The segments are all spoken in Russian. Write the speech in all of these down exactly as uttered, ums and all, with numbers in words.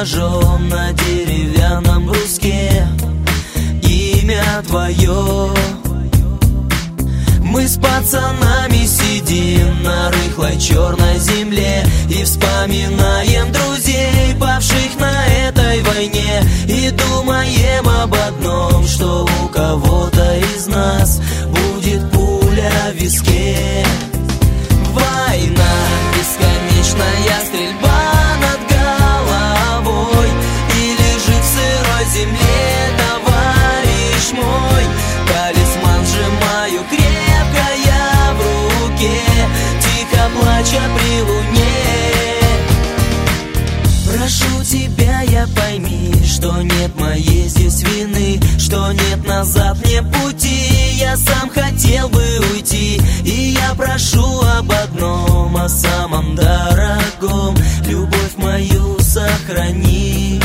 ножом на деревянном бруске имя твое. Мы с пацанами сидим на рыхлой черной земле и вспоминаем друзей, павших на этой войне, и думаем об одном, что у кого-то из нас будет пуля в виске. Война, бесконечная стрельба над головой, и лежит в сырой земле товарищ мой. Талисман сжимаю крепко я в руке, тихо плача при луне. Прошу тебя, я пойми, что нет моей здесь вины, что нет назад мне пути. Я сам хотел бы уйти, и я прошу об одном, о самом дорогом: любовь мою сохрани.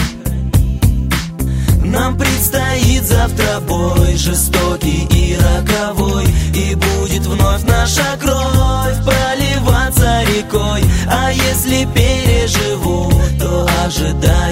Нам предстоит завтра бой, жестокий и роковой, и будет вновь наша кровь проливаться рекой. А если переживу, то ожидай